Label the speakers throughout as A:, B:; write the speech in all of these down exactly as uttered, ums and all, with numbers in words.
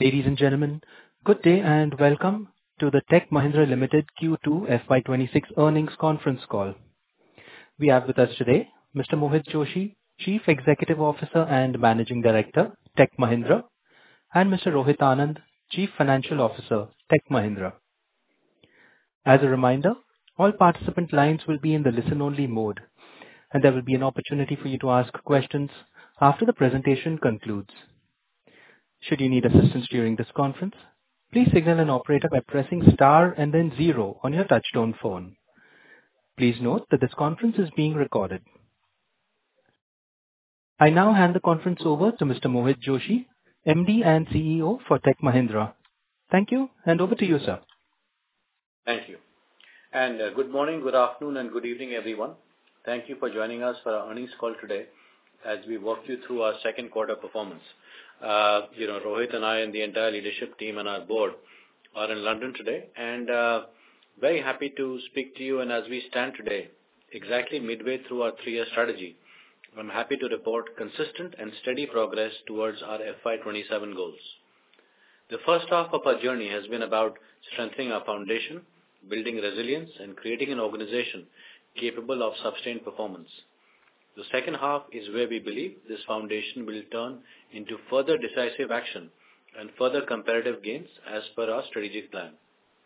A: Ladies and gentlemen, good day and welcome to the Tech Mahindra Limited Q two F Y twenty-six earnings conference call. We have with us today Mister Mohit Joshi, Chief Executive Officer and Managing Director, Tech Mahindra, and Mister Rohit Anand, Chief Financial Officer, Tech Mahindra. As a reminder, all participant lines will be in the listen-only mode, and there will be an opportunity for you to ask questions after the presentation concludes. Should you need assistance during this conference, please signal an operator by pressing star and then zero on your touchtone phone. Please note that this conference is being recorded. I now hand the conference over to Mister Mohit Joshi, M D and C E O for Tech Mahindra. Thank you, and over to you, sir.
B: Thank you. And uh, good morning, good afternoon, and good evening, everyone. Thank you for joining us for our earnings call today as we walk you through our second quarter performance. Uh, you know, Rohit and I and the entire leadership team and our board are in London today, and uh, very happy to speak to you. And as we stand today, exactly midway through our three-year strategy, I'm happy to report consistent and steady progress towards our F Y twenty-seven goals. The first half of our journey has been about strengthening our foundation, building resilience, and creating an organization capable of sustained performance. The second half is where we believe this foundation will turn into further decisive action and further comparative gains as per our strategic plan.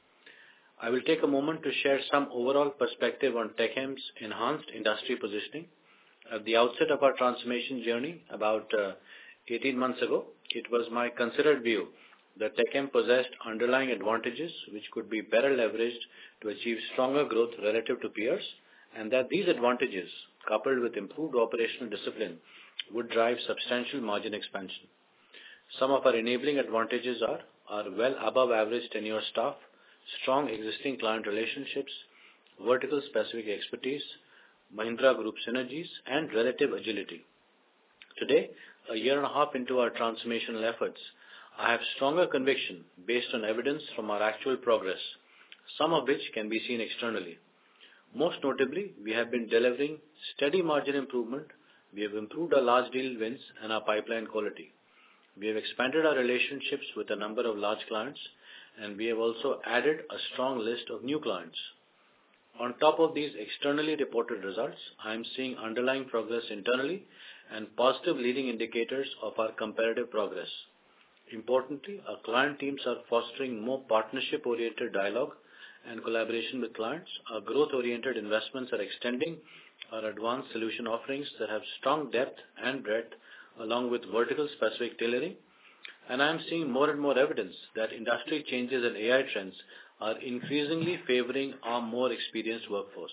B: I will take a moment to share some overall perspective on TechM's enhanced industry positioning. At the outset of our transformation journey, about uh, eighteen months ago, it was my considered view that TechM possessed underlying advantages which could be better leveraged to achieve stronger growth relative to peers, and that these advantages, coupled with improved operational discipline, would drive substantial margin expansion. Some of our enabling advantages are our well above average tenure staff, strong existing client relationships, vertical specific expertise, Mahindra Group synergies, and relative agility. Today, a year and a half into our transformational efforts, I have stronger conviction based on evidence from our actual progress, some of which can be seen externally. Most notably, we have been delivering steady margin improvement. We have improved our large deal wins and our pipeline quality. We have expanded our relationships with a number of large clients, and we have also added a strong list of new clients. On top of these externally reported results, I am seeing underlying progress internally and positive leading indicators of our comparative progress. Importantly, our client teams are fostering more partnership-oriented dialogue and collaboration with clients. Our growth-oriented investments are extending our advanced solution offerings that have strong depth and breadth, along with vertical specific tailoring. And I am seeing more and more evidence that industry changes and A I trends are increasingly favoring our more experienced workforce.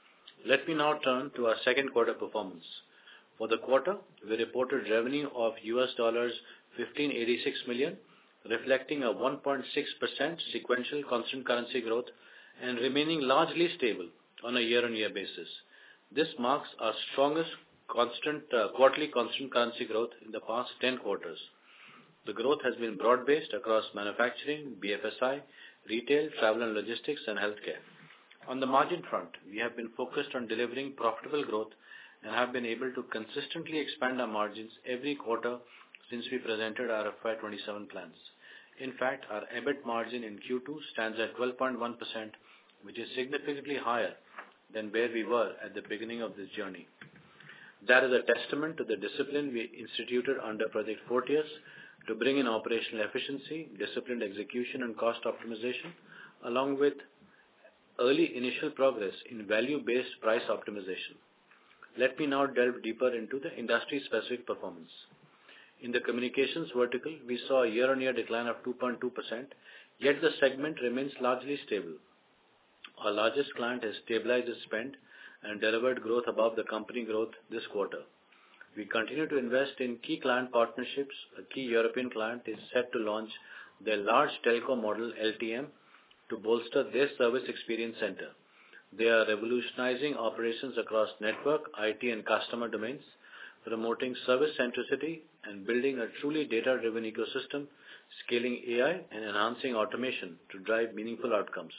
B: Let me now turn to our second quarter performance. For the quarter, we reported revenue of U S dollars fifteen eighty-six million, reflecting a one point six percent sequential constant currency growth and remaining largely stable on a year-on-year basis. This marks our strongest constant uh, quarterly constant currency growth in the past ten quarters. The growth has been broad-based across manufacturing, B F S I, retail, travel and logistics, and healthcare. On the margin front, we have been focused on delivering profitable growth and have been able to consistently expand our margins every quarter since we presented our F Y twenty-seven plans. In fact, our EBIT margin in Q two stands at twelve point one percent, which is significantly higher than where we were at the beginning of this journey. That is a testament to the discipline we instituted under Project Fortius to bring in operational efficiency, disciplined execution, and cost optimization, along with early initial progress in value-based price optimization. Let me now delve deeper into the industry-specific performance. In the communications vertical, we saw a year-on-year decline of two point two percent, yet the segment remains largely stable. Our largest client has stabilized its spend and delivered growth above the company growth this quarter. We continue to invest in key client partnerships. A key European client is set to launch their large telco model L T M to bolster their service experience center. They are revolutionizing operations across network, I T, and customer domains, promoting service centricity and building a truly data-driven ecosystem, scaling A I and enhancing automation to drive meaningful outcomes.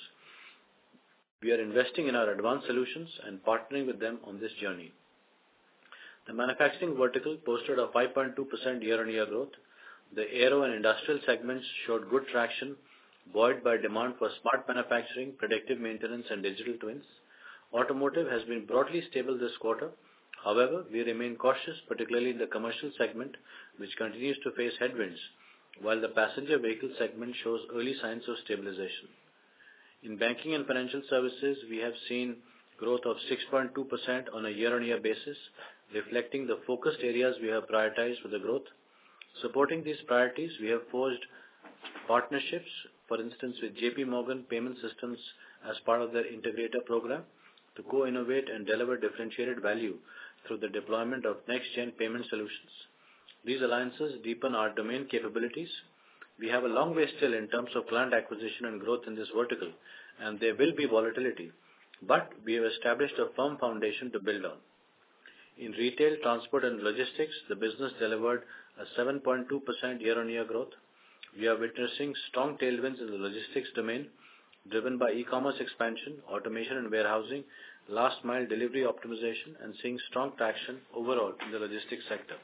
B: We are investing in our advanced solutions and partnering with them on this journey. The manufacturing vertical posted a five point two percent year-on-year growth. The aero and industrial segments showed good traction, buoyed by demand for smart manufacturing, predictive maintenance, and digital twins. Automotive has been broadly stable this quarter. However, we remain cautious, particularly in the commercial segment, which continues to face headwinds, while the passenger vehicle segment shows early signs of stabilization. In banking and financial services, we have seen growth of six point two percent on a year-on-year basis, reflecting the focused areas we have prioritized for the growth. Supporting these priorities, we have forged partnerships, for instance, with J P Morgan Payment Systems as part of their integrator program to co-innovate and deliver differentiated value through the deployment of next-gen payment solutions. These alliances deepen our domain capabilities. We have a long way still in terms of client acquisition and growth in this vertical, and there will be volatility, but we have established a firm foundation to build on. In retail, transport, and logistics, the business delivered a seven point two percent year-on-year growth. We are witnessing strong tailwinds in the logistics domain, driven by e-commerce expansion, automation and warehousing, last-mile delivery optimization, and seeing strong traction overall in the logistics sector.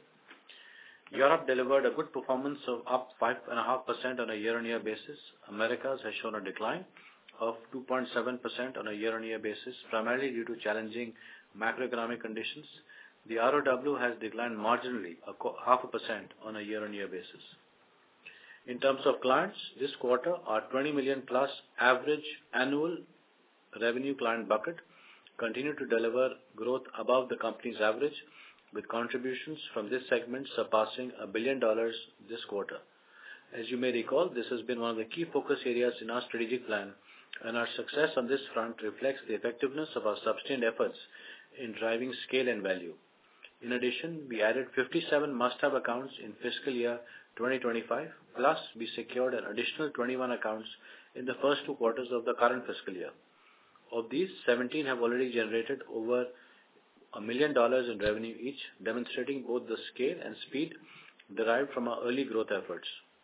B: Europe delivered a good performance of up five point five percent on a year-on-year basis. Americas has shown a decline of two point seven percent on a year-on-year basis, primarily due to challenging macroeconomic conditions. The R O W has declined marginally, a half a percent on a year-on-year basis. In terms of clients, this quarter, our twenty million plus average annual revenue client bucket continued to deliver growth above the company's average, with contributions from this segment surpassing a billion dollars this quarter. As you may recall, this has been one of the key focus areas in our strategic plan, and our success on this front reflects the effectiveness of our sustained efforts in driving scale and value. In addition, we added fifty-seven must-have accounts in fiscal year twenty twenty-five, plus we secured an additional twenty-one accounts in the first two quarters of the current fiscal year. Of these, seventeen have already generated over a million dollars in revenue each, demonstrating both the scale and speed derived from our early growth efforts.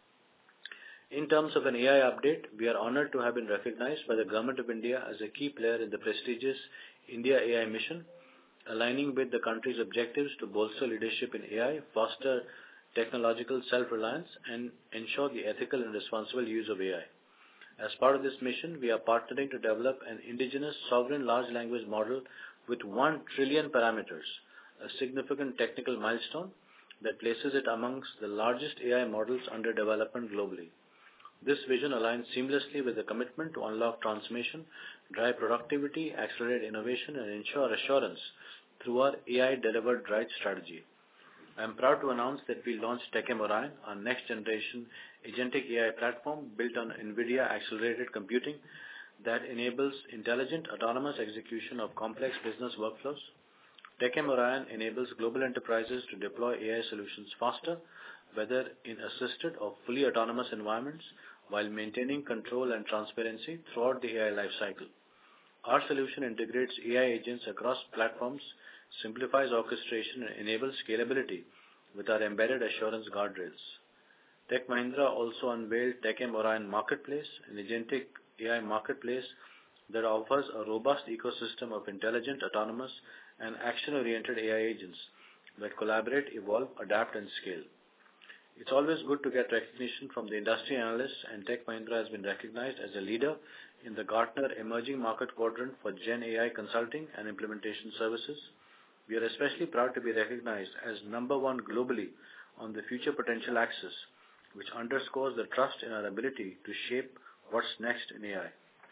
B: In terms of an A I update, we are honored to have been recognized by the Government of India as a key player in the prestigious India A I mission, aligning with the country's objectives to bolster leadership in A I, foster technological self-reliance, and ensure the ethical and responsible use of A I. As part of this mission, we are partnering to develop an indigenous sovereign large language model with one trillion parameters, a significant technical milestone that places it amongst the largest A I models under development globally. This vision aligns seamlessly with the commitment to unlock transformation, drive productivity, accelerate innovation, and ensure assurance through our A I-delivered right strategy. I am proud to announce that we launched TechM Orion, our next-generation agentic A I platform built on NVIDIA accelerated computing that enables intelligent, autonomous execution of complex business workflows. TechM Orion enables global enterprises to deploy A I solutions faster, whether in assisted or fully autonomous environments, while maintaining control and transparency throughout the A I lifecycle. Our solution integrates A I agents across platforms, simplifies orchestration, and enables scalability with our embedded assurance guardrails. Tech Mahindra also unveiled TechM Orion Marketplace, an agentic A I marketplace that offers a robust ecosystem of intelligent, autonomous, and action-oriented A I agents that collaborate, evolve, adapt, and scale. It's always good to get recognition from the industry analysts, and Tech Mahindra has been recognized as a leader in the Gartner Emerging Market Quadrant for Gen A I Consulting and Implementation Services. We are especially proud to be recognized as number one globally on the Future Potential Axis, which underscores the trust in our ability to shape what's next in A I.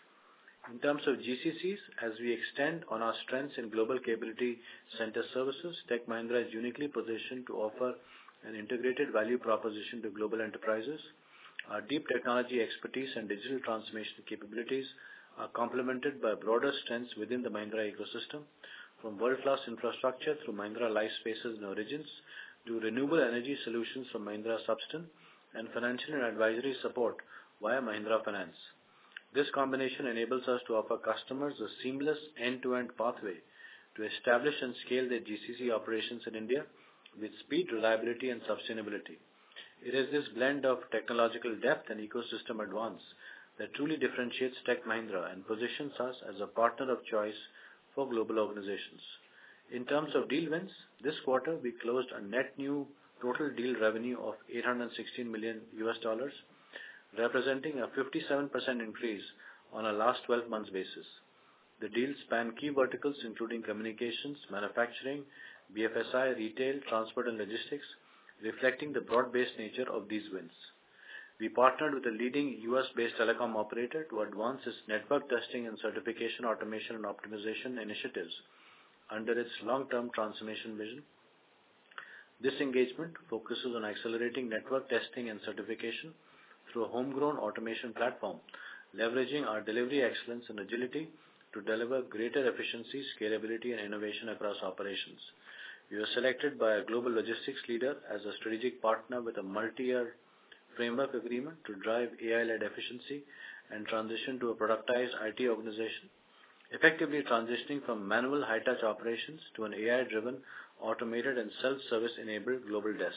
B: In terms of G C Cs, as we extend on our strengths in global capability center services, Tech Mahindra is uniquely positioned to offer an integrated value proposition to global enterprises. Our deep technology expertise and digital transformation capabilities are complemented by broader strengths within the Mahindra ecosystem, from world-class infrastructure through Mahindra Life Spaces and Origins to renewable energy solutions from Mahindra Substan and financial and advisory support via Mahindra Finance. This combination enables us to offer customers a seamless end-to-end pathway to establish and scale their G C C operations in India with speed, reliability, and sustainability. It is this blend of technological depth and ecosystem advance that truly differentiates Tech Mahindra and positions us as a partner of choice for global organizations. In terms of deal wins, this quarter we closed a net new total deal revenue of eight hundred sixteen million U S dollars, representing a fifty-seven percent increase on a last twelve months basis. The deals span key verticals including communications, manufacturing, B F S I, retail, transport and logistics, reflecting the broad-based nature of these wins. We partnered with a leading U S-based telecom operator to advance its network testing and certification automation and optimization initiatives under its long-term transformation vision. This engagement focuses on accelerating network testing and certification through a homegrown automation platform, leveraging our delivery excellence and agility to deliver greater efficiency, scalability, and innovation across operations. We were selected by a global logistics leader as a strategic partner with a multi-year framework agreement to drive A I-led efficiency and transition to a productized I T organization, effectively transitioning from manual high-touch operations to an A I-driven, automated, and self-service enabled global desk.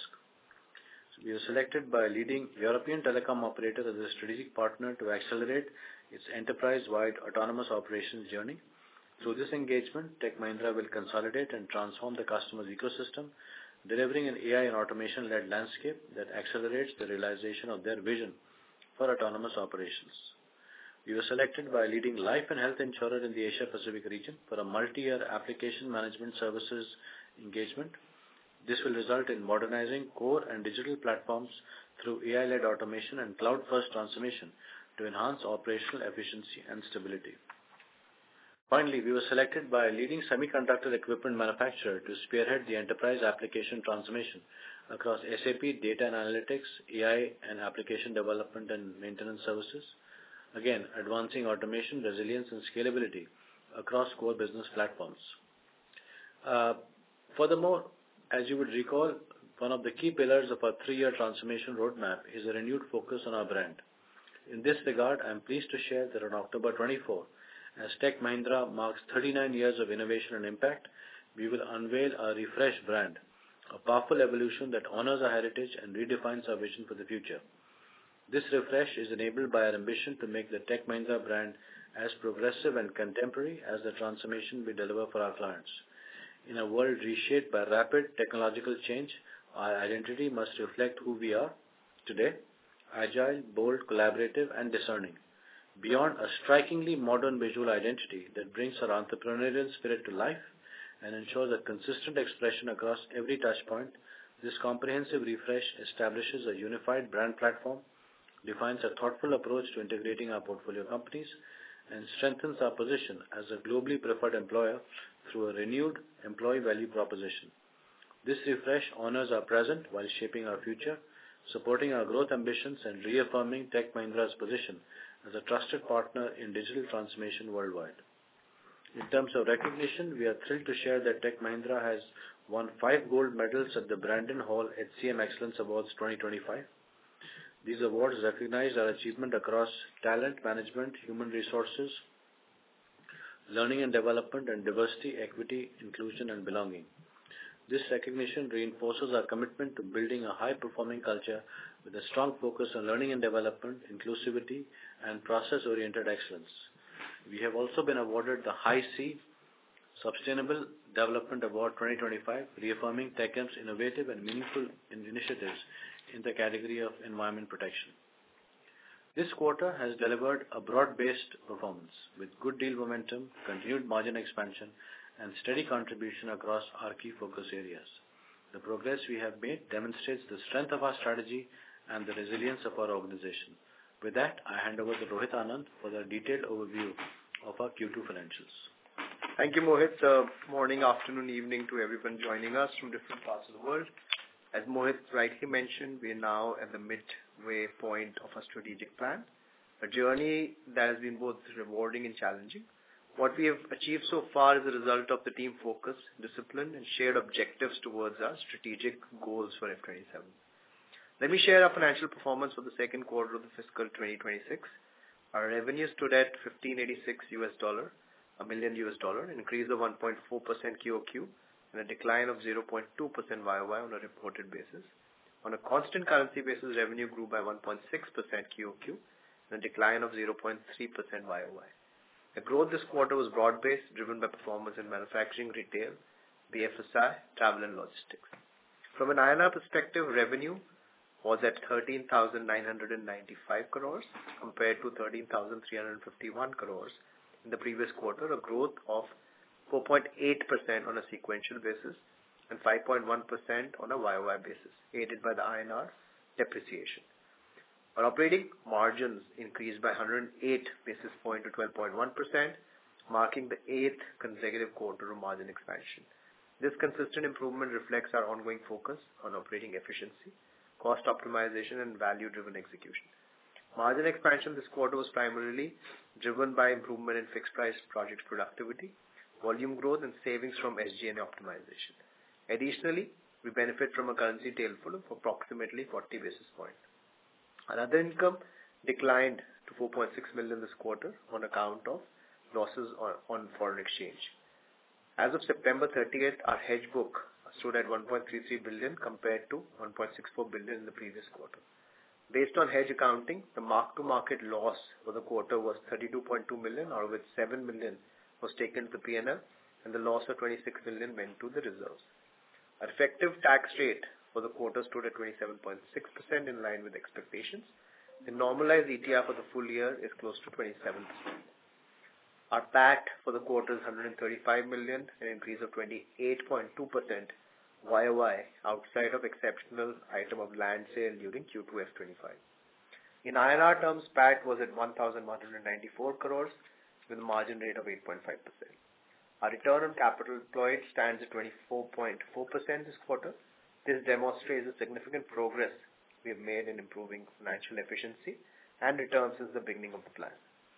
B: So we were selected by a leading European telecom operator as a strategic partner to accelerate its enterprise-wide autonomous operations journey. Through this engagement, Tech Mahindra will consolidate and transform the customer's ecosystem, delivering an A I and automation-led landscape that accelerates the realization of their vision for autonomous operations. We were selected by a leading life and health insurer in the Asia-Pacific region for a multi-year application management services engagement. This will result in modernizing core and digital platforms through A I-led automation and cloud-first transformation to enhance operational efficiency and stability. Finally, we were selected by a leading semiconductor equipment manufacturer to spearhead the enterprise application transformation across S A P, data and analytics, A I and application development and maintenance services, again, advancing automation, resilience and scalability across core business platforms. Uh, furthermore, as you would recall, one of the key pillars of our three-year transformation roadmap is a renewed focus on our brand. In this regard, I am pleased to share that on October twenty-fourth, as Tech Mahindra marks thirty-nine years of innovation and impact, we will unveil our refreshed brand, a powerful evolution that honors our heritage and redefines our vision for the future. This refresh is enabled by our ambition to make the Tech Mahindra brand as progressive and contemporary as the transformation we deliver for our clients. In a world reshaped by rapid technological change, our identity must reflect who we are today: agile, bold, collaborative, and discerning. Beyond a strikingly modern visual identity that brings our entrepreneurial spirit to life and ensures a consistent expression across every touchpoint, this comprehensive refresh establishes a unified brand platform, defines a thoughtful approach to integrating our portfolio companies, and strengthens our position as a globally preferred employer through a renewed employee value proposition. This refresh honors our present while shaping our future, supporting our growth ambitions and reaffirming Tech Mahindra's position as a trusted partner in digital transformation worldwide. In terms of recognition, we are thrilled to share that Tech Mahindra has won five gold medals at the Brandon Hall H C M Excellence Awards twenty twenty-five. These awards recognize our achievement across talent management, human resources, learning and development, and diversity, equity, inclusion, and belonging. This recognition reinforces our commitment to building a high-performing culture with a strong focus on learning and development, inclusivity, and process-oriented excellence. We have also been awarded the High C Sustainable Development Award twenty twenty-five, reaffirming TechM's innovative and meaningful initiatives in the category of environment protection. This quarter has delivered a broad-based performance with good deal momentum, continued margin expansion, and steady contribution across our key focus areas. The progress we have made demonstrates the strength of our strategy and the resilience of our organization. With that, I hand over to Rohit Anand for the detailed overview of our Q two financials.
C: Thank you, Mohit. Uh, morning, afternoon, evening to everyone joining us from different parts of the world. As Mohit rightly mentioned, we are now at the midway point of our strategic plan, a journey that has been both rewarding and challenging. What we have achieved so far is a result of the team focus, discipline, and shared objectives towards our strategic goals for F twenty-seven. Let me share our financial performance for the second quarter of the fiscal twenty twenty-six. Our revenue stood at fifteen eighty-six U S dollar, a million U S dollar, an increase of one point four percent Q O Q, and a decline of zero point two percent Y O Y on a reported basis. On a constant currency basis, revenue grew by one point six percent Q O Q, and a decline of zero point three percent Y O Y. The growth this quarter was broad-based, driven by performance in manufacturing, retail, B F S I, travel and logistics. From an I N R perspective, revenue was at thirteen thousand nine hundred ninety-five crores compared to thirteen thousand three hundred fifty-one crores in the previous quarter, a growth of four point eight percent on a sequential basis and five point one percent on a Y O Y basis, aided by the I N R depreciation. Our operating margins increased by one hundred eight basis points to twelve point one percent, marking the eighth consecutive quarter of margin expansion. This consistent improvement reflects our ongoing focus on operating efficiency, cost optimization, and value-driven execution. Margin expansion this quarter was primarily driven by improvement in fixed-price project productivity, volume growth, and savings from S G and A optimization. Additionally, we benefit from a currency tailwind of approximately forty basis points. Our other income declined to four point six million this quarter on account of losses on, on foreign exchange. As of September thirtieth, our hedge book stood at one point three three billion compared to one point six four billion in the previous quarter. Based on hedge accounting, the mark-to-market loss for the quarter was thirty-two point two million, out of which seven million was taken to the P and L, and the loss of twenty-six million went to the reserves. Our effective tax rate for the quarter stood at twenty-seven point six percent, in line with expectations. The normalized E T R for the full year is close to twenty-seven percent. Our P A T for the quarter is one hundred thirty-five million, an increase of twenty-eight point two percent Y O Y outside of exceptional item of land sale during Q two F twenty-five. In I N R terms, P A T was at one thousand one hundred ninety-four crores with a margin rate of eight point five percent. Our return on capital employed stands at twenty-four point four percent this quarter. This demonstrates the significant progress we have made in improving financial efficiency and returns since the beginning of the plan.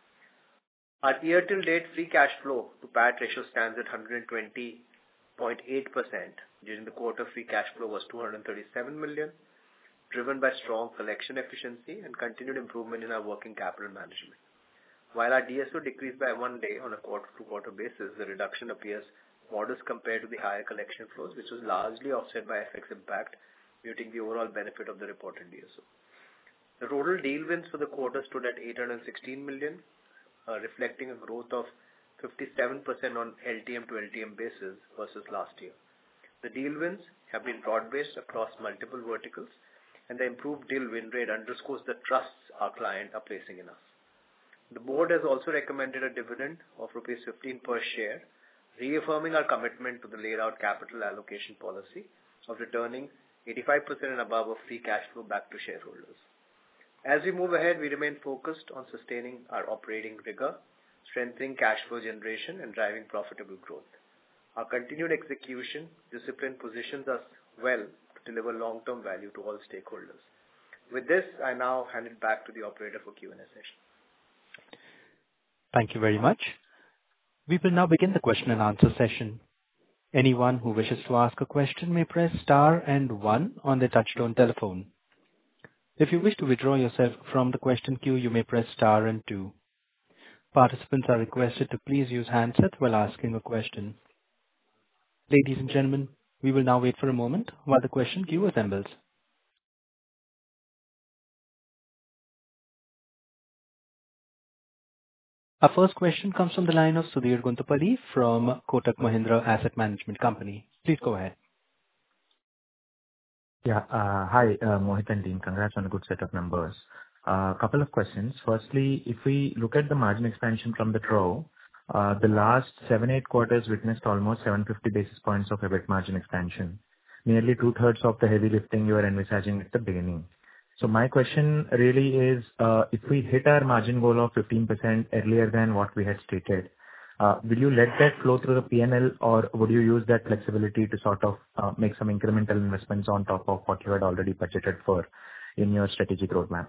C: Our year-till-date free cash flow to P A T ratio stands at one hundred twenty point eight percent. During the quarter, free cash flow was two hundred thirty-seven million, driven by strong collection efficiency and continued improvement in our working capital management. While our D S O decreased by one day on a quarter-to-quarter basis, the reduction appears modest compared to the higher collection flows, which was largely offset by F X impact, muting the overall benefit of the reported D S O. The total deal wins for the quarter stood at eight hundred sixteen million, uh, reflecting a growth of fifty-seven percent on L T M to L T M basis versus last year. The deal wins have been broad-based across multiple verticals, and the improved deal win rate underscores the trust our clients are placing in us. The board has also recommended a dividend of rupees fifteen per share, reaffirming our commitment to the laid out capital allocation policy of returning eighty-five percent and above of free cash flow back to shareholders. As we move ahead, we remain focused on sustaining our operating rigor, strengthening cash flow generation, and driving profitable growth. Our continued execution discipline positions us well to deliver long-term value to all stakeholders. With this, I now hand it back to the operator for Q and A session.
A: Thank you very much. We will now begin the question and answer session. Anyone who wishes to ask a question may press star and one on their touchtone telephone. If you wish to withdraw yourself from the question queue, you may press star and two. Participants are requested to please use handset while asking a question. Ladies and gentlemen, we will now wait for a moment while the question queue assembles. Our first question comes from the line of Sudhir Guntupalli from Kotak Mahindra Asset Management Company. Please go ahead.
D: Yeah. uh Hi, uh Mohit and team. Congrats on a good set of numbers. A uh, couple of questions. Firstly, if we look at the margin expansion from the trough, uh, the last seven, eight quarters witnessed almost seven hundred fifty basis points of EBIT margin expansion, nearly two-thirds of the heavy lifting you were envisaging at the beginning. So my question really is, uh, if we hit our margin goal of fifteen percent earlier than what we had stated, uh, will you let that flow through the P and L, or would you use that flexibility to sort of uh, make some incremental investments on top of what you had already budgeted for in your strategic roadmap?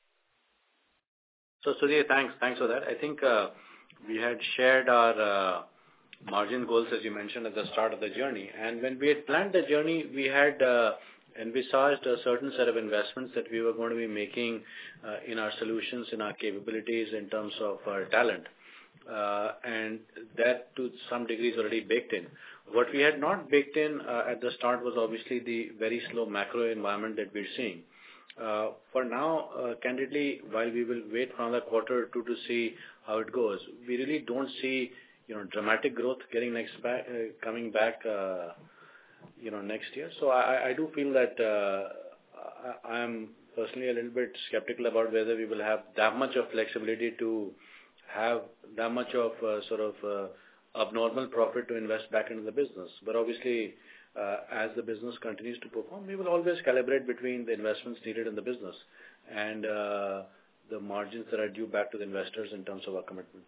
B: So, Sudhir, thanks. Thanks for that. I think uh, we had shared our uh, margin goals, as you mentioned, at the start of the journey. And when we had planned the journey, we had uh, envisaged a certain set of investments that we were going to be making uh, in our solutions, in our capabilities, in terms of our talent. Uh, and that, to some degree, is already baked in. What we had not baked in uh, at the start was obviously the very slow macro environment that we're seeing. Uh, for now, uh, candidly, while we will wait for another quarter or two to see how it goes, we really don't see, you know, dramatic growth getting next back, uh, coming back uh, you know, next year. So I, I do feel that uh, I am personally a little bit skeptical about whether we will have that much of flexibility to have that much of uh, sort of uh, abnormal profit to invest back into the business. But obviously, uh, as the business continues to perform, we will always calibrate between the investments needed in the business and uh, the margins that are due back to the investors in terms of our commitment.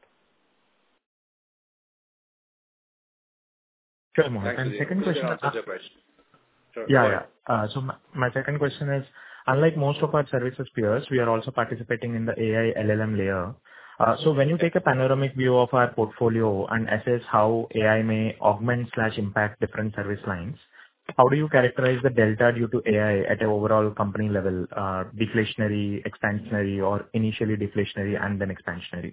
D: Sure, Mohit. And second question.
B: Answer your question. Sure.
D: Yeah, yeah. Uh, so my, my second question is, unlike most of our services peers, we are also participating in the A I L L M layer. Uh, so when you take a panoramic view of our portfolio and assess how A I may augment slash impact different service lines, how do you characterize the delta due to A I at an overall company level, uh, deflationary, expansionary, or initially deflationary and then expansionary?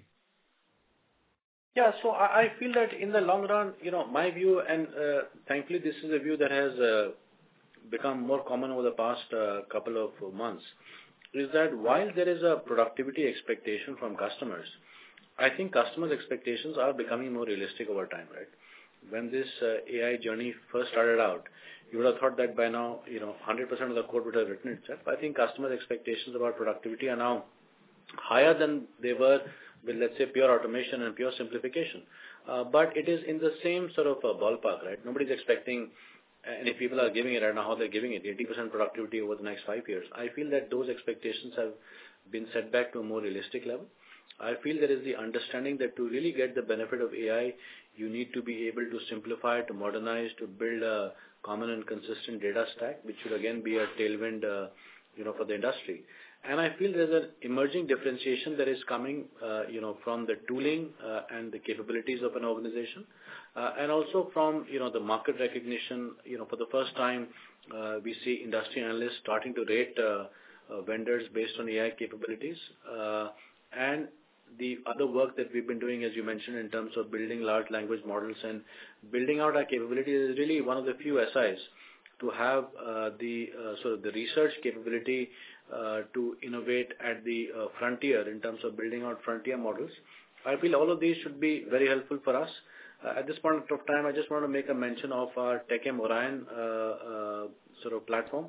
B: Yeah, so I, I feel that in the long run, you know, my view, and uh, thankfully this is a view that has uh, become more common over the past uh, couple of months, is that while there is a productivity expectation from customers, I think customers' expectations are becoming more realistic over time, right? When this uh, A I journey first started out, you would have thought that by now, you know, one hundred percent of the code would have written itself. I think customers' expectations about productivity are now higher than they were with, let's say, pure automation and pure simplification. Uh, but it is in the same sort of uh, ballpark, right? Nobody's expecting, and if people are giving it right now, how they're giving it, eighty percent productivity over the next five years. I feel that those expectations have been set back to a more realistic level. I feel there is the understanding that to really get the benefit of A I, you need to be able to simplify, to modernize, to build a common and consistent data stack, which should again be a tailwind, uh, you know, for the industry. And I feel there's an emerging differentiation that is coming, uh, you know, from the tooling uh, and the capabilities of an organization, uh, and also from, you know, the market recognition. You know, for the first time, uh, we see industry analysts starting to rate uh, uh, vendors based on A I capabilities, uh, and the other work that we've been doing, as you mentioned, in terms of building large language models and building out our capabilities is really one of the few S Is to have uh, the uh, sort of the research capability uh, to innovate at the uh, frontier in terms of building out frontier models. I feel all of these should be very helpful for us. Uh, at this point of time, I just want to make a mention of our TechM Orion uh, uh, sort of platform.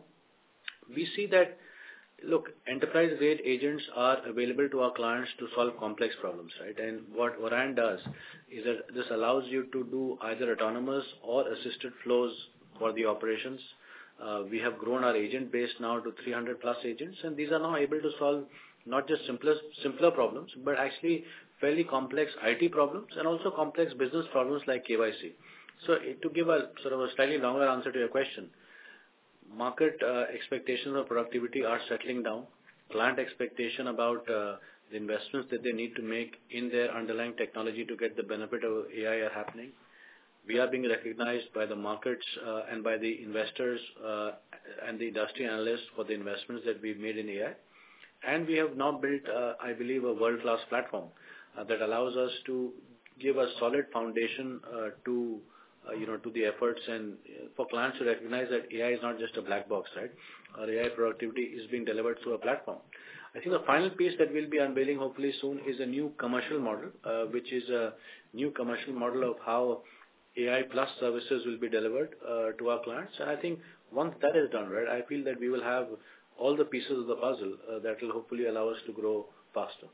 B: We see that, look, enterprise-grade agents are available to our clients to solve complex problems, right? And what Orion does is that this allows you to do either autonomous or assisted flows for the operations. Uh, we have grown our agent base now to three hundred plus agents, and these are now able to solve not just simpler, simpler problems, but actually fairly complex I T problems and also complex business problems like K Y C. So to give a sort of a slightly longer answer to your question, market uh, expectations of productivity are settling down. Client expectation about uh, the investments that they need to make in their underlying technology to get the benefit of A I are happening. We are being recognized by the markets uh, and by the investors uh, and the industry analysts for the investments that we've made in A I. And we have now built, uh, I believe, a world-class platform uh, that allows us to give a solid foundation uh, to Uh, you know, to the efforts and uh, for clients to recognize that A I is not just a black box, right? Our A I productivity is being delivered through a platform. I think the final piece that we'll be unveiling hopefully soon is a new commercial model, uh, which is a new commercial model of how A I plus services will be delivered uh, to our clients. And I think once that is done, right, I feel that we will have all the pieces of the puzzle uh, that will hopefully allow us to grow faster.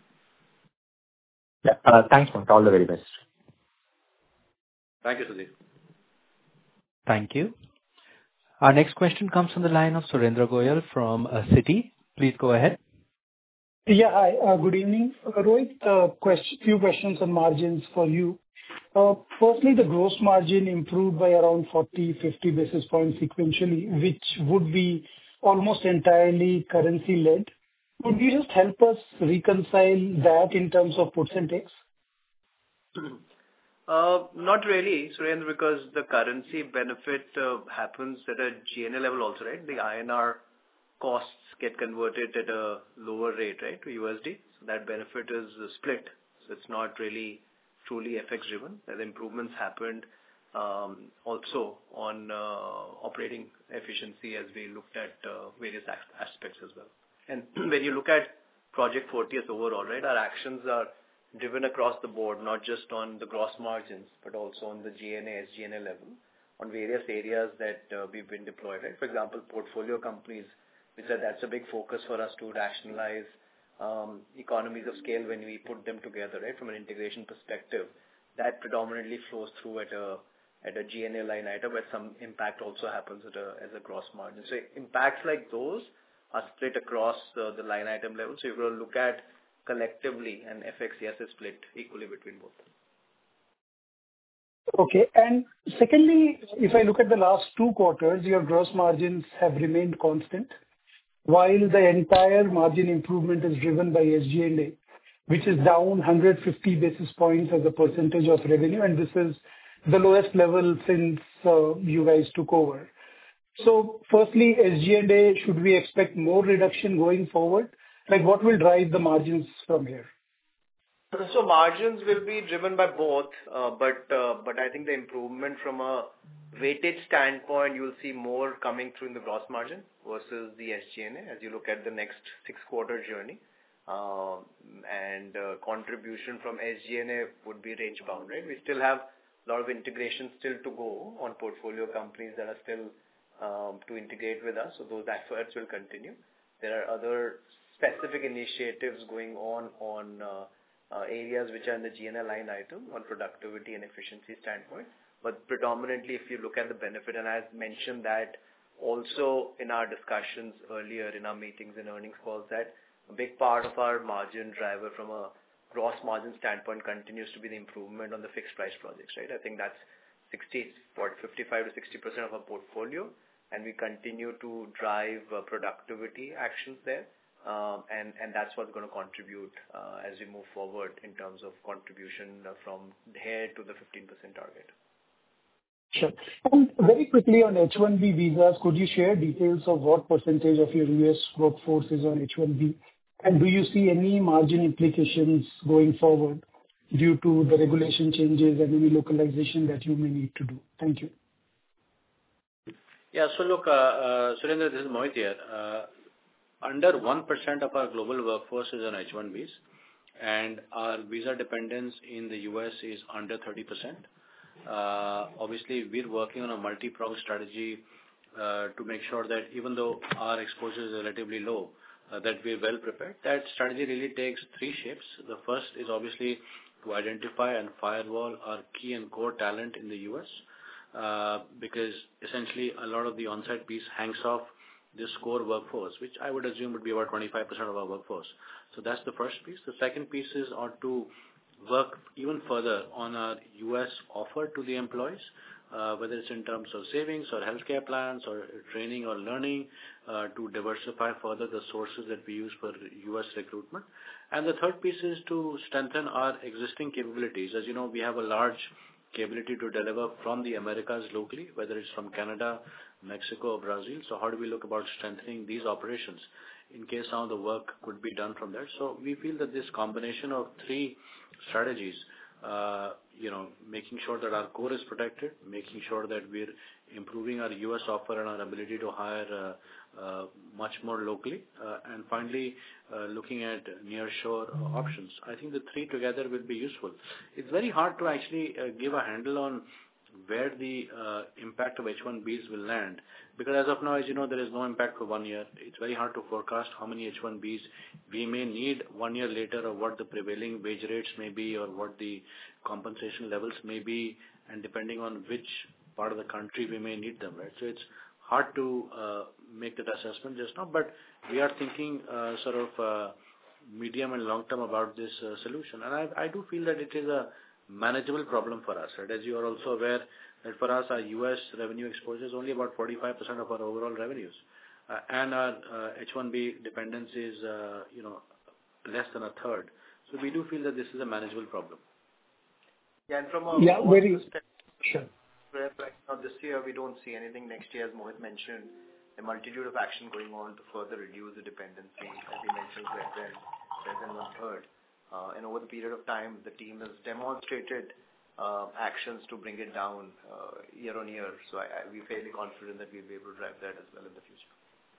D: Yeah, uh, thanks, Mohit. All the very best.
B: Thank you, Sudhir.
A: Thank you. Our next question comes from the line of Surendra Goyal from uh, Citi. Please go ahead.
E: Yeah, hi. Uh, good evening. Uh, Rohit, uh, question, few questions on margins for you. Uh, firstly, the gross margin improved by around forty, fifty basis points sequentially, which would be almost entirely currency-led. Would you just help us reconcile that in terms of puts and takes?
C: Uh, Not really, Surendra, because the currency benefit uh, happens at a G N A level also, right? The I N R costs get converted at a lower rate, right, to U S D. So that benefit is uh, split. So it's not really truly F X driven. The improvements happened um, also on uh, operating efficiency as we looked at uh, various aspects as well. And when you look at Project Fortius overall, right, our actions are driven across the board, not just on the gross margins, but also on the G N A, S G N A level. on various areas that uh, we've been deployed, right? For example, portfolio companies, we said that's a big focus for us to rationalize um, economies of scale when we put them together, right? From an integration perspective, that predominantly flows through at a at a G N A line item, but some impact also happens at a, as a gross margin. So impacts like those are split across uh, the line item level. So you're going to look at collectively, and F X, yes, is split equally between both.
E: Okay. And secondly, if I look at the last two quarters, your gross margins have remained constant, while the entire margin improvement is driven by S G and A, which is down one hundred fifty basis points as a percentage of revenue, and this is the lowest level since uh, you guys took over. So firstly, S G and A, should we expect more reduction going forward? Like, what will drive the margins from here?
C: So margins will be driven by both, uh, but uh, but I think the improvement from a weightage standpoint, you'll see more coming through in the gross margin versus the S G and A as you look at the next six-quarter journey. Um, and uh, contribution from S G and A would be range bound, right? We still have a lot of integration still to go on portfolio companies that are still um, to integrate with us, so those efforts will continue. There are other specific initiatives going on on uh, uh, areas which are in the G N A line item on productivity and efficiency standpoint, but predominantly if you look at the benefit, and I mentioned that also in our discussions earlier in our meetings and earnings calls, that a big part of our margin driver from a gross margin standpoint continues to be the improvement on the fixed price projects, right? I think that's sixty, fifty-five to sixty percent of our portfolio, and we continue to drive uh, productivity actions there. Um, and, and that's what's going to contribute uh, as we move forward in terms of contribution uh, from here to the fifteen percent target.
E: Sure. And very quickly on H one B visas, could you share details of what percentage of your U S workforce is on H one B? And do you see any margin implications going forward due to the regulation changes and any localization that you may need to do? Thank you.
B: Yeah. So look, uh, uh, Surendra, this is Mohit here. Uh, under one percent of our global workforce is on H one Bs, and our visa dependence in the U S is under thirty percent. Uh, obviously, we're working on a multi-pronged strategy uh, to make sure that even though our exposure is relatively low, uh, that we're well prepared. That strategy really takes three shapes. The first is obviously to identify and firewall our key and core talent in the U S, uh, because essentially a lot of the on-site piece hangs off this core workforce, which I would assume would be about twenty-five percent of our workforce. So that's the first piece. The second piece is on to work even further on our U S offer to the employees, uh, whether it's in terms of savings or healthcare plans or training or learning, uh, to diversify further the sources that we use for U S recruitment. And the third piece is to strengthen our existing capabilities. As you know, we have a large capability to deliver from the Americas locally, whether it's from Canada, Mexico, or Brazil. So how do we look about strengthening these operations in case some of the work could be done from there? So we feel that this combination of three strategies, uh, you know, making sure that our core is protected, making sure that we're improving our U S offer and our ability to hire uh, uh, much more locally, uh, and finally uh, looking at nearshore uh, options. I think the three together will be useful. It's very hard to actually uh, give a handle on where the uh, impact of H one Bs will land, because as of now, as you know, there is no impact for one year. It's very hard to forecast how many H one Bs we may need one year later, or what the prevailing wage rates may be, or what the compensation levels may be, and depending on which part of the country we may need them, right? So it's hard to uh, make that assessment just now, but we are thinking uh, sort of uh, medium and long term about this uh, solution. And I, I do feel that it is a manageable problem for us, right? As you are also aware that for us, our U S revenue exposure is only about forty-five percent of our overall revenues. Uh, and our uh, H one B dependence is, uh, you know, less than a third. So we do feel that this is a manageable problem.
C: Yeah, and from a
E: yeah, very sure.
C: Right now, this year we don't see anything. Next year, as Mohit mentioned, a multitude of action going on to further reduce the dependency, as he mentioned, less than, less than one third. Uh, and over the period of time, the team has demonstrated uh, actions to bring it down uh, year on year. So I, I, we're fairly confident that we'll be able to drive that as well in the future.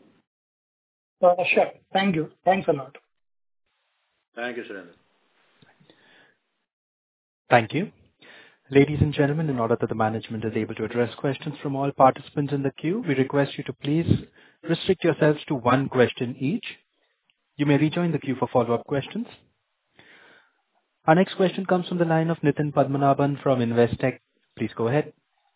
E: Uh, sure. Thank you. Thanks a lot.
B: Thank you, Surendra.
A: Thank you. Ladies and gentlemen, in order that the management is able to address questions from all participants in the queue, we request you to please restrict yourselves to one question each. You may rejoin the queue for follow-up questions. Our next question comes from the line of Nitin Padmanabhan from Investec. Please go ahead.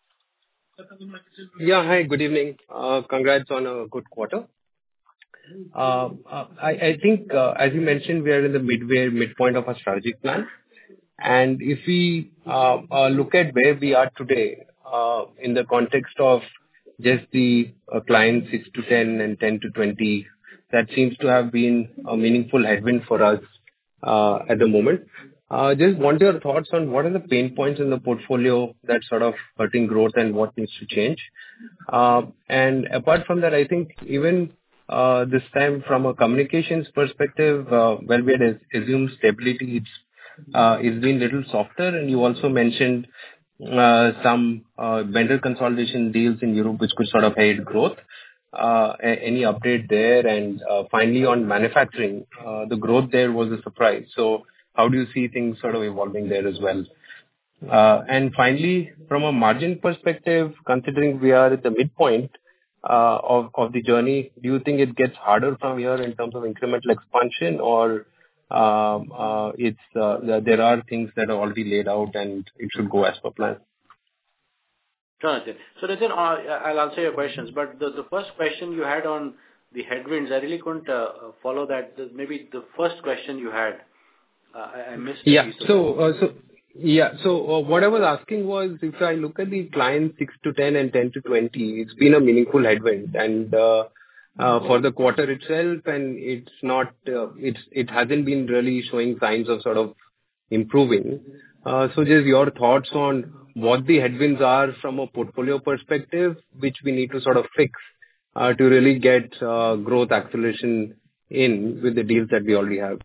F: Yeah, hi, good evening. Uh, congrats on a good quarter. Uh, uh, I, I think, uh, as you mentioned, we are in the midway, midpoint of our strategic plan. And if we uh, uh, look at where we are today, uh, in the context of just the uh, client six to ten and ten to twenty, that seems to have been a meaningful headwind for us uh, at the moment. Uh, just want your thoughts on what are the pain points in the portfolio that's sort of hurting growth and what needs to change. Uh, and apart from that, I think even uh, this time from a communications perspective, uh, where we had assumed stability, it's Uh, it's been a little softer, and you also mentioned uh, some uh, vendor consolidation deals in Europe which could sort of aid growth. Uh, a- Any update there? And uh, finally, on manufacturing, uh, the growth there was a surprise. So how do you see things sort of evolving there as well? Uh, And finally, from a margin perspective, considering we are at the midpoint uh, of of the journey, do you think it gets harder from here in terms of incremental expansion, or Um, uh, it's uh, th- there are things that are already laid out and it should go as per plan?
B: Sure, Nitin. So, Nitin, uh, I'll answer your questions, but the, the first question you had on the headwinds, I really couldn't uh, follow that. The, maybe the first question you had, uh, I, I missed. a
F: Yeah.
B: piece of
F: So,
B: it.
F: uh, so yeah. So uh, what I was asking was, if I look at the client six to ten and ten to twenty, it's been a meaningful headwind, and uh, uh, for the quarter itself, and it's not, uh, it's it hasn't been really showing signs of sort of improving. Uh, So just your thoughts on what the headwinds are from a portfolio perspective, which we need to sort of fix uh, to really get uh, growth acceleration in with the deals that we already have.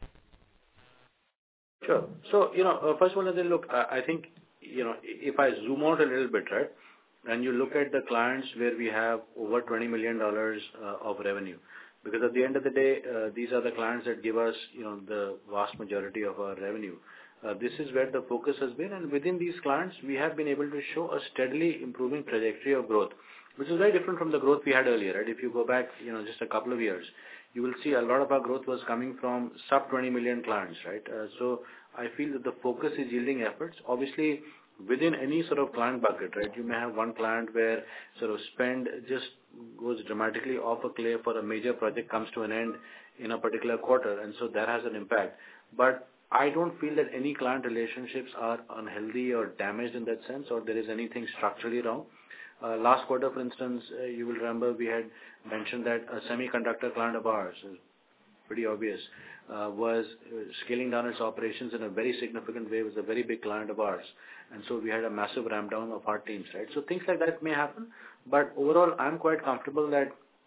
B: Sure. So, you know, uh, first one is, look, I I think, you know, if I zoom out a little bit, right, and you look at the clients where we have over twenty million dollars uh, of revenue, because at the end of the day, uh, these are the clients that give us, you know, the vast majority of our revenue. Uh, This is where the focus has been, and within these clients, we have been able to show a steadily improving trajectory of growth, which is very different from the growth we had earlier, right? If you go back, you know, just a couple of years, you will see a lot of our growth was coming from sub twenty million clients, right? Uh, So I feel that the focus is yielding efforts. Obviously, within any sort of client bucket, right, you may have one client where sort of spend just goes dramatically off a cliff, or a major project comes to an end in a particular quarter, and so that has an impact. But I don't feel that any client relationships are unhealthy or damaged in that sense, or there is anything structurally wrong. Uh, Last quarter, for instance, uh, you will remember we had mentioned that a semiconductor client of ours, uh, pretty obvious, uh, was uh, scaling down its operations in a very significant way. It was a very big client of ours. And so we had a massive ramp down of our teams, right? So things like that may happen. But overall, I'm quite comfortable that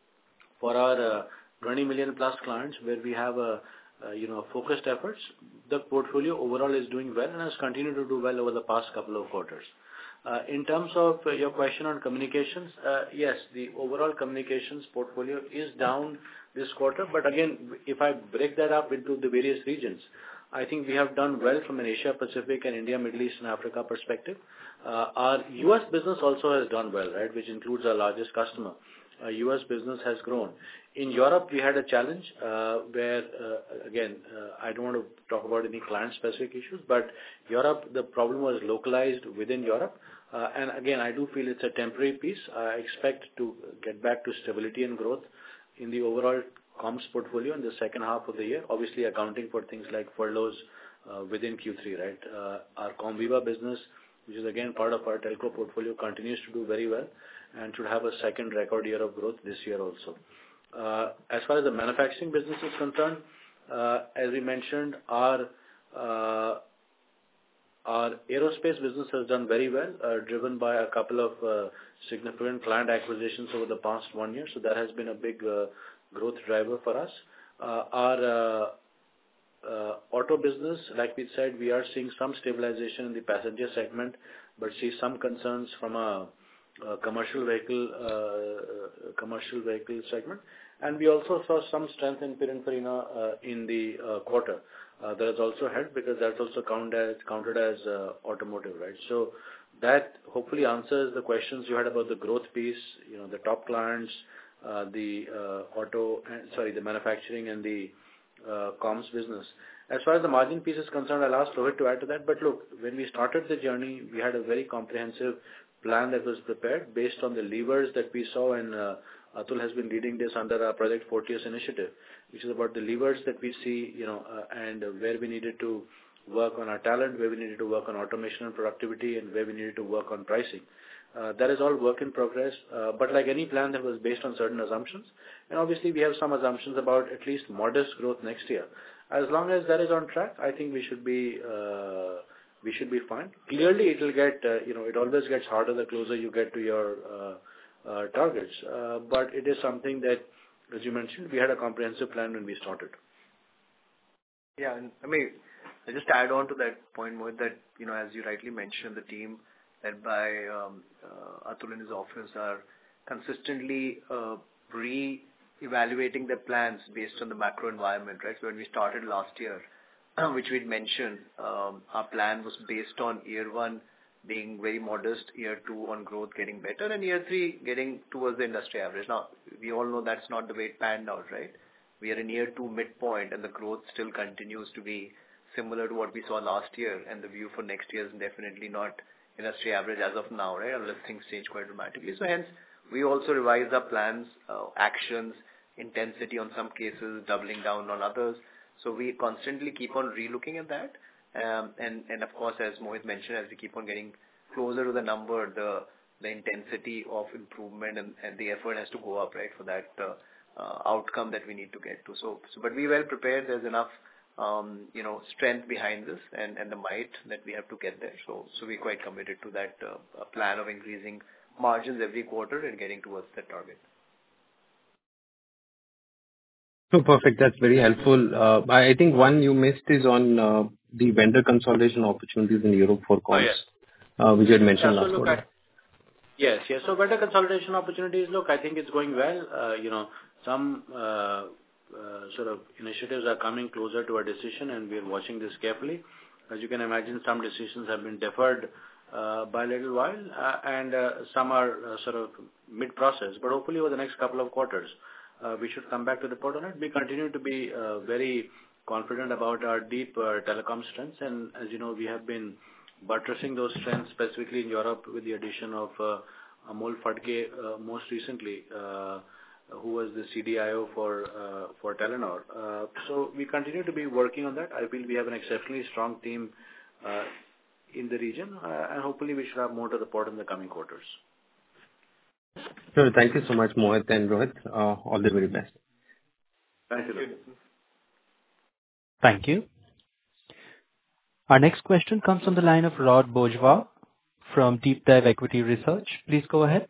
B: for our uh, twenty million plus clients where we have a, uh, you know, focused efforts, the portfolio overall is doing well and has continued to do well over the past couple of quarters. Uh, In terms of uh, your question on communications, uh, yes, the overall communications portfolio is down this quarter. But again, if I break that up into the various regions, I think we have done well from an Asia Pacific and India, Middle East and Africa perspective. Uh, Our U S business also has done well, right, which includes our largest customer. Our U S business has grown. In Europe, we had a challenge uh, where, uh, again, uh, I don't want to talk about any client-specific issues, but Europe, the problem was localized within Europe. Uh, and again, I do feel it's a temporary piece. I expect to get back to stability and growth in the overall comms portfolio in the second half of the year, obviously accounting for things like furloughs uh, within Q three, right? Uh, Our Comviva business, which is again part of our telco portfolio, continues to do very well and should have a second record year of growth this year also. Uh, As far as the manufacturing business is concerned, uh, as we mentioned, our uh, our aerospace business has done very well, uh, driven by a couple of uh, significant client acquisitions over the past one year. So that has been a big uh, growth driver for us. Uh, Our uh, uh, auto business, like we said, we are seeing some stabilization in the passenger segment, but see some concerns from a uh, commercial vehicle uh, commercial vehicle segment. And we also saw some strength in Pininfarina uh, in the uh, quarter. uh, that has also helped because that's also count as, counted as uh, automotive, right? So that hopefully answers the questions you had about the growth piece, you know, the top clients, uh, the uh, auto, and, sorry, the manufacturing and the uh, comms business. As far as the margin piece is concerned, I'll ask Rohit to add to that. But look, when we started the journey, we had a very comprehensive plan that was prepared based on the levers that we saw, and uh, Atul has been leading this under our Project Fortius initiative, which is about the levers that we see, you know, uh, and uh, where we needed to work on our talent, where we needed to work on automation and productivity, and where we needed to work on pricing. Uh, that is all work in progress, uh, but like any plan that was based on certain assumptions, and obviously we have some assumptions about at least modest growth next year. As long as that is on track, I think we should be uh, we should be fine. Clearly, it will get uh, you know it always gets harder the closer you get to your uh, uh, targets, uh, but it is something that, as you mentioned, we had a comprehensive plan when we started.
C: Yeah, and I mean, I just add on to that point, Mohit, that you know as you rightly mentioned, the team led by um, uh, Atul and his office are consistently uh, re-evaluating their plans based on the macro environment, right? So when we started last year, which we'd mentioned, um, our plan was based on year one being very modest, year two on growth getting better, and year three getting towards the industry average. Now, we all know that's not the way it panned out, right? We are in year two midpoint, and the growth still continues to be similar to what we saw last year, and the view for next year is definitely not industry average as of now, right? Unless things change quite dramatically. So hence, we also revise our plans, uh, actions, intensity on some cases, doubling down on others. So we constantly keep on relooking at that. Um, and, and of course, as Mohit mentioned, as we keep on getting closer to the number, the the intensity of improvement and, and the effort has to go up, right, for that uh, uh, outcome that we need to get to. So, so but we well prepared. There's enough Um, you know, strength behind this and, and the might that we have to get there. So, so we're quite committed to that uh, plan of increasing margins every quarter and getting towards that target.
F: So perfect. That's very helpful. Uh, I I think one you missed is on uh, the vendor consolidation opportunities in Europe for comms,
B: Oh, yes.
F: uh, which you had mentioned
B: Yeah, so
F: last
B: look,
F: quarter.
B: I, yes, yes. So vendor consolidation opportunities, look, I think it's going well. Uh, you know, some uh, uh, sort of initiatives are coming closer to a decision, and we're watching this carefully. As you can imagine, some decisions have been deferred uh, by a little while, uh, and uh, some are uh, sort of mid-process. But hopefully, over the next couple of quarters, uh, we should come back to report on it. We continue to be uh, very confident about our deep uh, telecom strengths, and as you know, we have been buttressing those strengths specifically in Europe with the addition of uh, Amol Phadke uh, most recently, uh, who was the C D I O for uh, for Telenor. Uh, so we continue to be working on that. I feel we have an exceptionally strong team uh, in the region, uh, and hopefully we should have more to report in the coming quarters.
F: Sure. Thank you so much, Mohit and Rohit. Uh, all the very best.
B: Thank you.
A: Thank you. Our next question comes from the line of Rod Bourgeois from Deep Dive Equity Research. Please go ahead.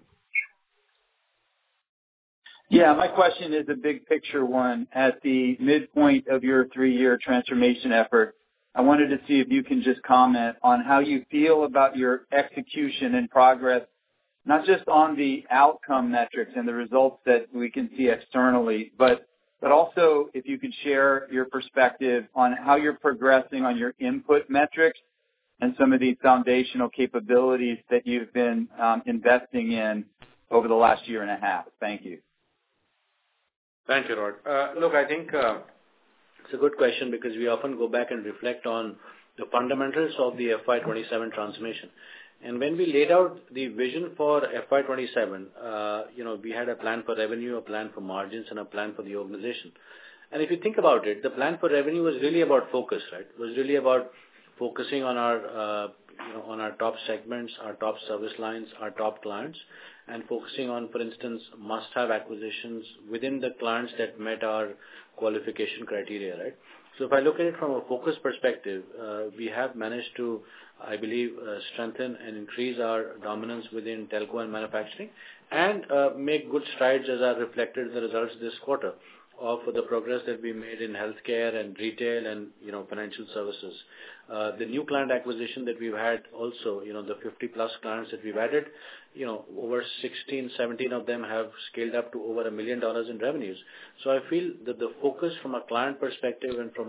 G: Yeah, my question is a big picture one. At the midpoint of your three-year transformation effort, I wanted to see if you can just comment on how you feel about your execution and progress, not just on the outcome metrics and the results that we can see externally, but but also if you could share your perspective on how you're progressing on your input metrics and some of these foundational capabilities that you've been um, investing in over the last year and a half. Thank you.
B: Thank you, Rod. Uh, look, I think uh, it's a good question because we often go back and reflect on the fundamentals of the F Y twenty-seven transformation. And when we laid out the vision for F Y twenty-seven, uh, you know, we had a plan for revenue, a plan for margins, and a plan for the organization. And if you think about it, the plan for revenue was really about focus, right? It was really about focusing on our, uh, you know, on our top segments, our top service lines, our top clients, and focusing on, for instance, must-have acquisitions within the clients that met our qualification criteria, right? So if I look at it from a focus perspective, uh, we have managed to, I believe, uh, strengthen and increase our dominance within telco and manufacturing and uh, make good strides as are reflected in the results this quarter of the progress that we made in healthcare and retail and, you know, financial services. Uh, the new client acquisition that we've had also, you know, the fifty plus clients that we've added, you know, over sixteen, seventeen of them have scaled up to over a million dollars in revenues. So I feel that the focus from a client perspective and from a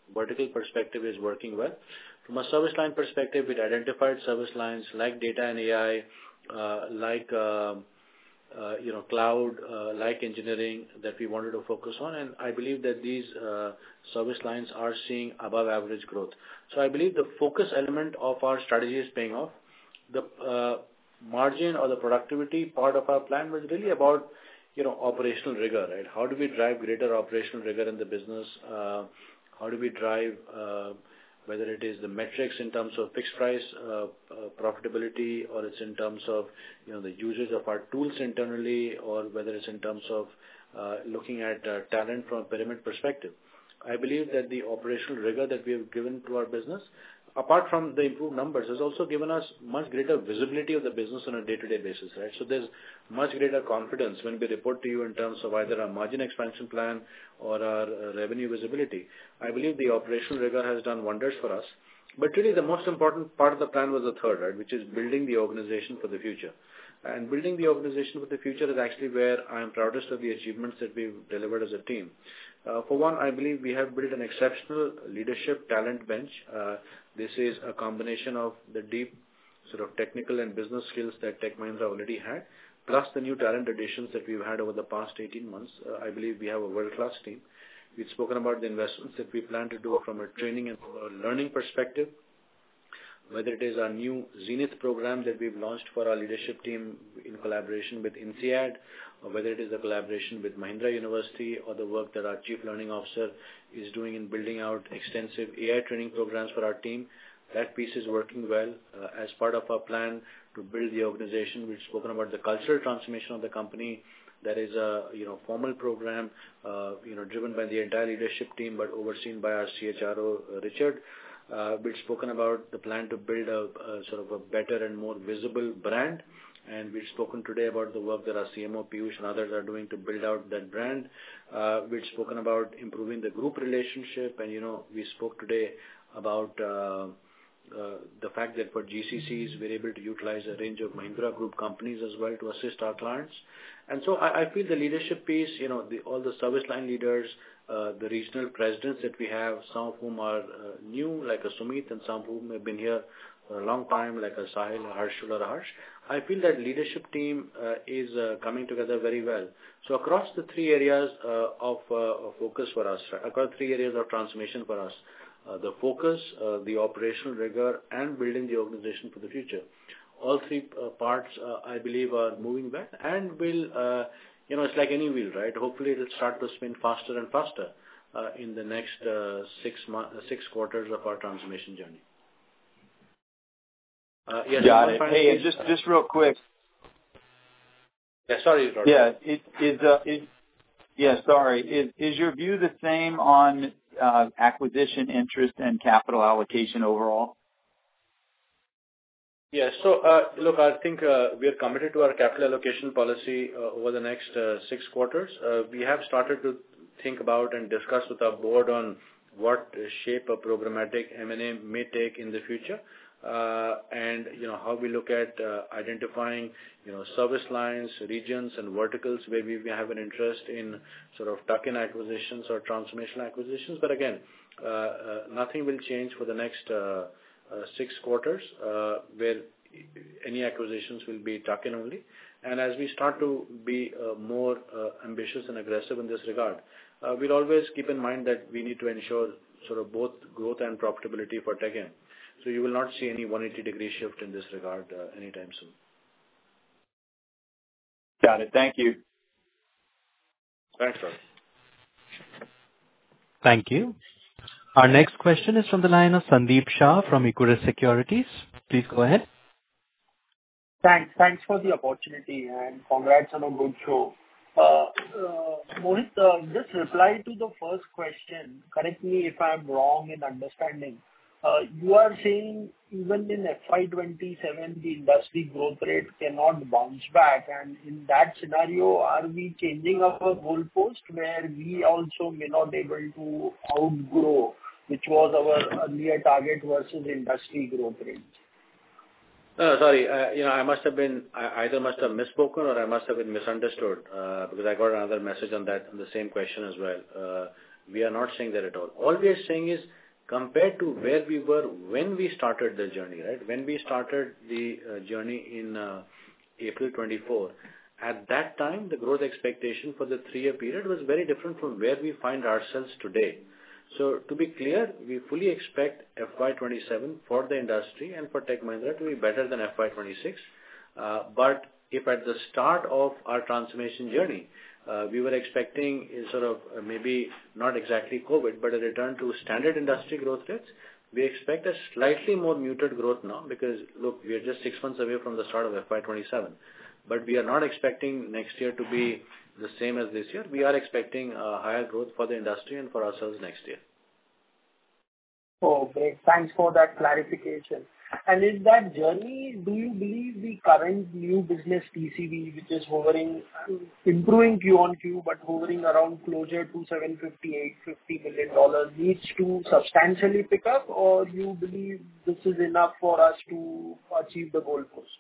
B: vertical perspective is working well. From a service line perspective, we identified service lines like data and A I, uh, like uh, uh, you know cloud, uh, like engineering that we wanted to focus on, and I believe that these uh, service lines are seeing above average growth. So I believe the focus element of our strategy is paying off. The uh, margin or the productivity part of our plan was really about you know operational rigor, right? How do we drive greater operational rigor in the business? Uh, how do we drive uh, whether it is the metrics in terms of fixed price uh, uh, profitability, or it's in terms of you know the usage of our tools internally, or whether it's in terms of uh, looking at uh, talent from a pyramid perspective. I believe that the operational rigor that we have given to our business, apart from the improved numbers, has also given us much greater visibility of the business on a day-to-day basis, right? So there's much greater confidence when we report to you in terms of either our margin expansion plan or our uh, revenue visibility. I believe the operational rigor has done wonders for us. But really the most important part of the plan was the third, right, which is building the organization for the future. And building the organization for the future is actually where I am proudest of the achievements that we've delivered as a team. Uh, for one, I believe we have built an exceptional leadership talent bench. Uh, this is a combination of the deep sort of technical and business skills that Tech Mahindra already had, plus the new talent additions that we've had over the past eighteen months. Uh, I believe we have a world-class team. We've spoken about the investments that we plan to do from a training and learning perspective, whether it is our new Zenith program that we've launched for our leadership team in collaboration with INSEAD, or whether it is a collaboration with Mahindra University, or the work that our Chief Learning Officer is doing in building out extensive A I training programs for our team. That piece is working well. Uh, as part of our plan to build the organization, we've spoken about the cultural transformation of the company. That is a you know formal program, uh, you know driven by the entire leadership team, but overseen by our C H R O, uh, Richard. Uh, we've spoken about the plan to build a, a sort of a better and more visible brand. And we've spoken today about the work that our C M O Piyush and others are doing to build out that brand. Uh, we've spoken about improving the group relationship, and you know we spoke today about uh, uh, the fact that for G C Cs we're able to utilize a range of Mahindra Group companies as well to assist our clients. And so I, I feel the leadership piece, you know, the, all the service line leaders, uh, the regional presidents that we have, some of whom are uh, new, like a Sumit, and some of whom have been here for a long time, like a Sahil, a Harshul, or a Harsh. I feel that leadership team uh, is uh, coming together very well. So across the three areas uh, of, uh, of focus for us, right, across three areas of transformation for us, uh, the focus, uh, the operational rigor, and building the organization for the future. All three uh, parts, uh, I believe, are moving well and will, uh, you know, it's like any wheel, right? Hopefully, it will start to spin faster and faster uh, in the next uh, six months, six quarters of our transformation journey.
G: Uh, yes, Got it. Hey, and just uh, just real quick.
B: Yeah, sorry, Robert.
G: Yeah, it, is, uh, is yeah, sorry. Is is your view the same on uh, acquisition interest and capital allocation overall?
B: Yes. So, uh, look, I think uh, we are committed to our capital allocation policy uh, over the next uh, six quarters. Uh, we have started to think about and discuss with our board on what shape a programmatic M and A may take in the future. Uh, and, you know, how we look at uh, identifying, you know, service lines, regions, and verticals where we have an interest in sort of tuck-in acquisitions or transformational acquisitions. But again, uh, uh, nothing will change for the next uh, uh, six quarters, uh, where any acquisitions will be tuck-in only. And as we start to be uh, more uh, ambitious and aggressive in this regard, uh, we'll always keep in mind that we need to ensure sort of both growth and profitability for Tech M. So you will not see any one hundred eighty degree shift in this regard uh, anytime soon.
G: Got it. Thank you.
B: Thanks, Rob.
A: Thank you. Our next question is from the line of Sandeep Shah from Equirus Securities. Please go ahead.
H: Thanks. Thanks for the opportunity and congrats on a good show. Uh, uh, Mohit, uh, just reply to the first question. Correct me if I'm wrong in understanding. Uh, you are saying even in F Y twenty-seven, the industry growth rate cannot bounce back. And in that scenario, are we changing our goalpost where we also may not be able to outgrow, which was our earlier target versus industry growth rate?
B: No, sorry. Uh, you know, I must have been, I either must have misspoken or I must have been misunderstood uh, because I got another message on that, on the same question as well. Uh, we are not saying that at all. All we are saying is compared to where we were when we started the journey, right? When we started the uh, journey in uh, April twenty-four, at that time, the growth expectation for the three-year period was very different from where we find ourselves today. So to be clear, we fully expect F Y twenty-seven for the industry and for Tech Mahindra to be better than F Y twenty-six. Uh, but if at the start of our transformation journey, uh, we were expecting a sort of uh, maybe not exactly COVID, but a return to standard industry growth rates, we expect a slightly more muted growth now because, look, we are just six months away from the start of F Y twenty-seven. But we are not expecting next year to be the same as this year. We are expecting uh, higher growth for the industry and for ourselves next year.
H: Oh, great. Thanks for that clarification. And in that journey, do you believe the current new business T C V, which is hovering, improving Q on Q, but hovering around closer to seven fifty, eight fifty million dollars, needs to substantially pick up, or you believe this is enough for us to achieve the goal post?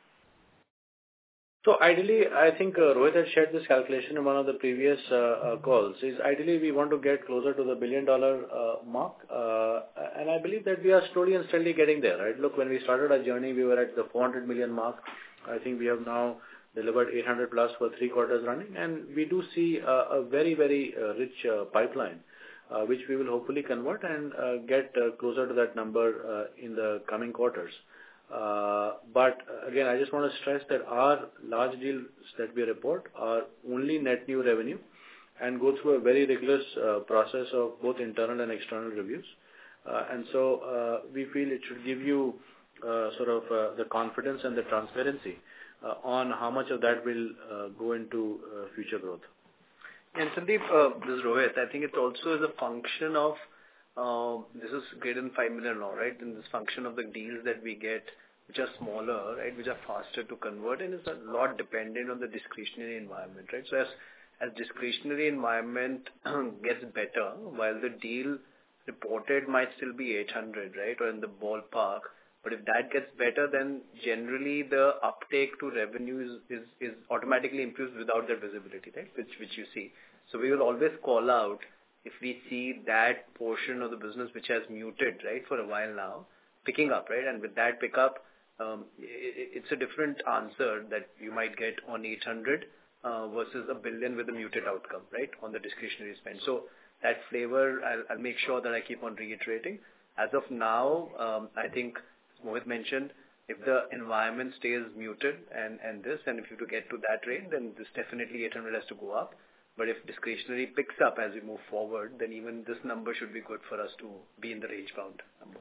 B: So ideally, I think uh, Rohit had shared this calculation in one of the previous uh, uh, calls. Is ideally we want to get closer to the billion dollar uh, mark, uh, and I believe that we are slowly and steadily getting there. Right? Look, when we started our journey, we were at the four hundred million mark. I think we have now delivered eight hundred plus for three quarters running, and we do see uh, a very very uh, rich uh, pipeline, uh, which we will hopefully convert and uh, get uh, closer to that number uh, in the coming quarters. Uh, but again, I just want to stress that our large deals that we report are only net new revenue and go through a very rigorous uh, process of both internal and external reviews. Uh, and so uh, we feel it should give you uh, sort of uh, the confidence and the transparency uh, on how much of that will uh, go into uh, future growth.
C: And Sandeep, uh, this is Rohit. I think it also is a function of Uh, this is greater than five million now, right? And this function of the deals that we get, which are smaller, right, which are faster to convert, and it's a lot dependent on the discretionary environment, right? So as as discretionary environment gets better, while the deal reported might still be eight hundred, right, or in the ballpark, but if that gets better, then generally the uptake to revenue is is, is automatically improves without that visibility, right? Which which you see. So we will always call out if we see that portion of the business which has muted, right, for a while now, picking up, right? And with that pickup, um, it, it's a different answer that you might get on eight hundred uh, versus a billion with a muted outcome, right, on the discretionary spend. So that flavor, I'll, I'll make sure that I keep on reiterating. As of now, um, I think, as Mohit mentioned, if the environment stays muted and, and this, and if you to get to that rate, then this definitely eight hundred has to go up. But if discretionary picks up as we move forward, then even this number should be good for us to be in the range-bound number.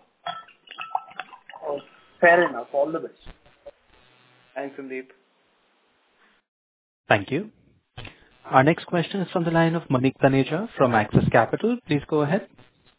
H: Oh, fair enough. All the best.
C: Thanks, Sandeep.
A: Thank you. Our next question is from the line of Manik Taneja from Axis Capital. Please go ahead.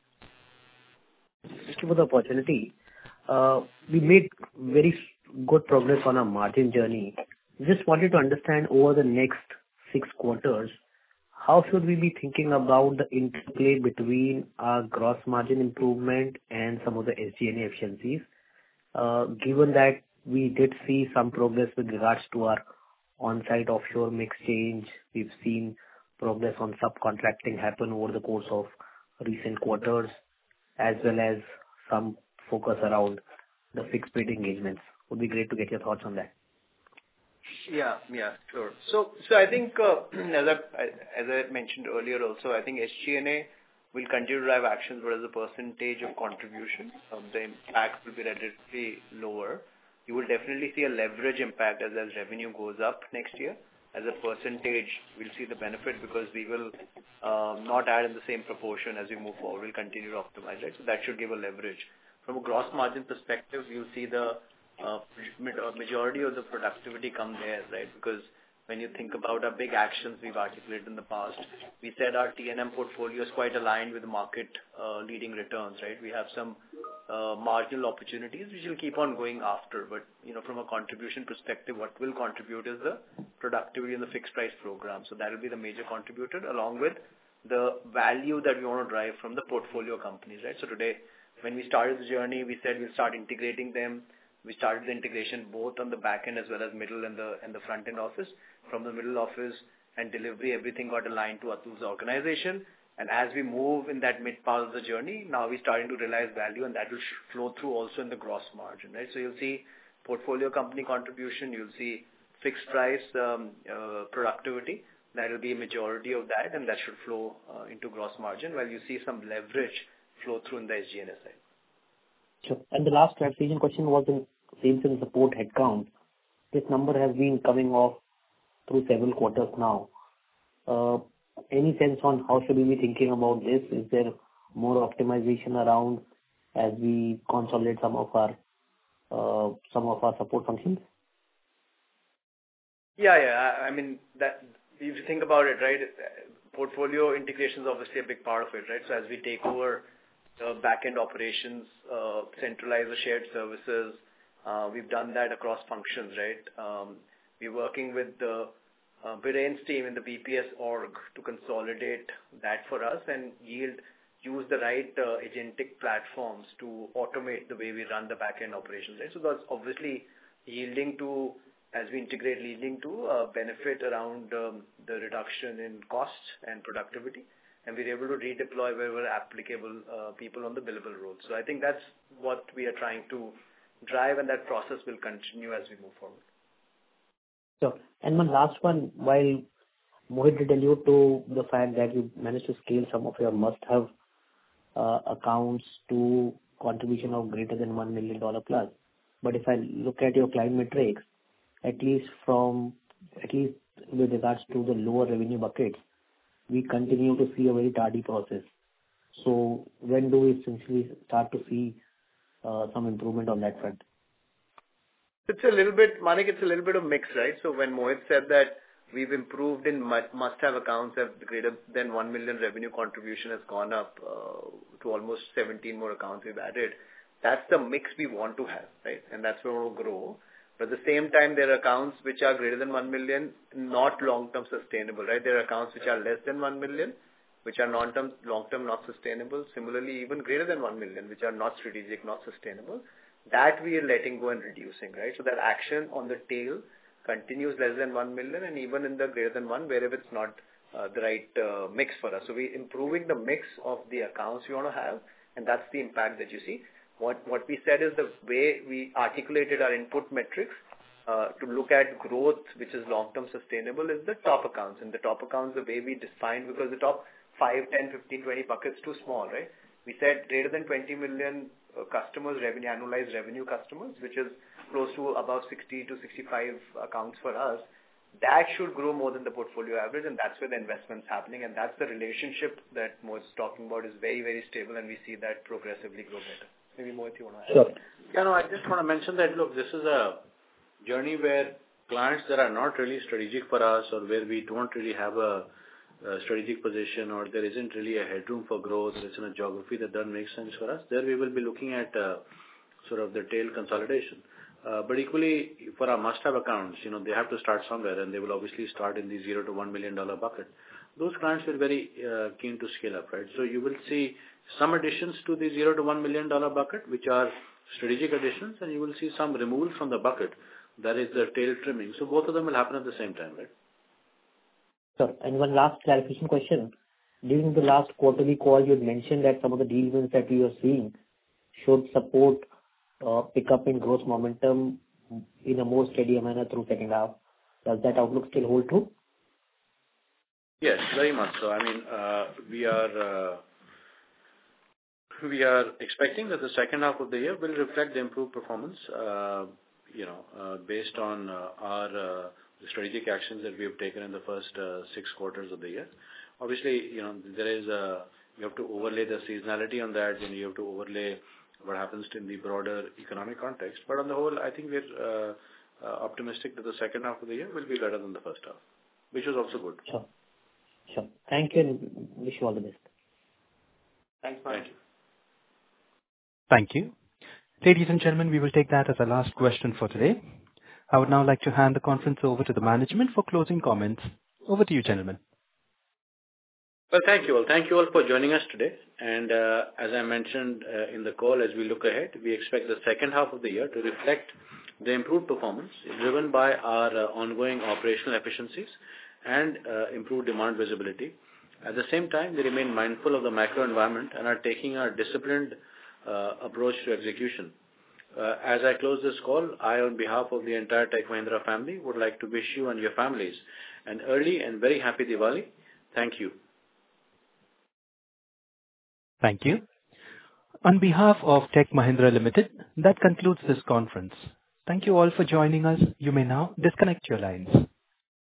I: Thank you for the opportunity. Uh, we made very good progress on our margin journey. Just wanted to understand over the next six quarters, how should we be thinking about the interplay between our gross margin improvement and some of the S G and A efficiencies? Uh, given that we did see some progress with regards to our on-site offshore mix change, we've seen progress on subcontracting happen over the course of recent quarters, as well as some focus around the fixed bid engagements. Would be great to get your thoughts on that.
C: Yeah, yeah, sure. So, so I think, uh, as I as I mentioned earlier also, I think S G and A will continue to drive actions, but as a percentage of contribution, um, the impact will be relatively lower. You will definitely see a leverage impact as as revenue goes up next year. As a percentage, we'll see the benefit because we will um, not add in the same proportion as we move forward. We'll continue to optimize, right? So that should give a leverage. From a gross margin perspective, you'll see the Uh, majority of the productivity come there, right? Because when you think about our big actions we've articulated in the past, we said our T and M portfolio is quite aligned with market uh, leading returns, right? We have some uh, marginal opportunities which we'll keep on going after. But, you know, from a contribution perspective, what will contribute is the productivity in the fixed price program. So that will be the major contributor along with the value that we want to drive from the portfolio companies, right? So today, when we started the journey, we said we'll start integrating them. We started the integration both on the back end as well as middle and the and the front end office. From the middle office and delivery, everything got aligned to Atul's organization. And as we move in that mid part of the journey, now we're starting to realize value, and that will sh- flow through also in the gross margin, right? So you'll see portfolio company contribution, you'll see fixed price um, uh, productivity. That will be a majority of that, and that should flow uh, into gross margin, while you see some leverage flow through in the S G and A side.
I: Sure. And the last clarification question was in sales and support headcount. This number has been coming off through several quarters now. Uh, any sense on how should we be thinking about this? Is there more optimization around as we consolidate some of our uh, some of our support functions?
C: Yeah, yeah. I I mean, that if you think about it, right, portfolio integration is obviously a big part of it, right? So as we take over the back-end operations, uh, centralize the shared services, uh, we've done that across functions, right? Um, we're working with the uh, Biraine's team in the B P S org to consolidate that for us and yield, use the right uh, agentic platforms to automate the way we run the back-end operations, right? So that's obviously yielding to, as we integrate, leading to a benefit around um, the reduction in cost and productivity, and we're able to redeploy wherever applicable uh, people on the billable roles. So I think that's what we are trying to drive, and that process will continue as we move forward.
I: Sure. And one last one, while Mohit did allude to the fact that you managed to scale some of your must-have uh, accounts to contribution of greater than one million dollars plus, but if I look at your client metrics, at least from, at least with regards to the lower revenue buckets, we continue to see a very tardy process. So when do we essentially start to see uh, some improvement on that front?
C: It's a little bit, Manik, it's a little bit of mix, right? So when Mohit said that we've improved in must-have accounts have greater than one million revenue contribution has gone up uh, to almost seventeen more accounts we've added. That's the mix we want to have, right? And that's where we'll grow. But at the same time, there are accounts which are greater than one million, not long-term sustainable, right? There are accounts which are less than one million, which are long-term, long-term not sustainable. Similarly, even greater than one million, which are not strategic, not sustainable. That we are letting go and reducing, right? So that action on the tail continues less than one million, and even in the greater than one, wherever it's not uh, the right uh, mix for us. So we're improving the mix of the accounts we want to have, and that's the impact that you see. What what we said is the way we articulated our input metrics uh, to look at growth, which is long-term sustainable, is the top accounts. And the top accounts, the way we defined, because the top five, ten, fifteen, twenty buckets too small, right? We said greater than twenty million uh, customers, revenue, annualized revenue customers, which is close to about sixty to sixty-five accounts for us. That should grow more than the portfolio average, and that's where the investment's happening. And that's the relationship that Mohit's talking about is very, very stable, and we see that progressively grow better. Maybe Mohit, you want to add?
I: Sure.
B: Yeah, no, I just want to mention that, look, this is a journey where clients that are not really strategic for us, or where we don't really have a, a strategic position, or there isn't really a headroom for growth, it's in a geography that doesn't make sense for us, there we will be looking at uh, sort of the tail consolidation. Uh, but equally, for our must-have accounts, you know, they have to start somewhere, and they will obviously start in the zero to one million dollar bucket. Those clients are very uh, keen to scale up, right? So you will see some additions to the zero to one million dollar bucket, which are strategic additions, and you will see some removal from the bucket. That is the tail trimming. So both of them will happen at the same time, right?
I: Sure. And one last clarification question. During the last quarterly call, you had mentioned that some of the deal wins that we are seeing should support uh, pick up in growth momentum in a more steady manner through second half. Does that outlook still hold true?
B: Yes, very much so. I mean, uh, we are uh, we are expecting that the second half of the year will reflect the improved performance, uh, you know, uh, based on uh, our uh, strategic actions that we have taken in the first uh, six quarters of the year. Obviously, you know, there is a, you have to overlay the seasonality on that, and you have to overlay what happens in the broader economic context. But on the whole, I think we're uh, uh, optimistic that the second half of the year will be better than the first half, which was also good.
I: Sure. Sure. Thank you, and wish you all the best.
C: Thanks, Mike.
B: Thank you.
A: Thank you. Ladies and gentlemen, we will take that as our last question for today. I would now like to hand the conference over to the management for closing comments. Over to you, gentlemen.
B: Well, thank you all. Thank you all for joining us today. And uh, as I mentioned uh, in the call, as we look ahead, we expect the second half of the year to reflect the improved performance driven by our uh, ongoing operational efficiencies and uh, improved demand visibility, At the same time, we remain mindful of the macro environment and are taking a disciplined uh, approach to execution. Uh, as I close this call, I, on behalf of the entire Tech Mahindra family, would like to wish you and your families an early and very happy Diwali. Thank you.
A: Thank you. On behalf of Tech Mahindra Limited, that concludes this conference. Thank you all for joining us. You may now disconnect your lines.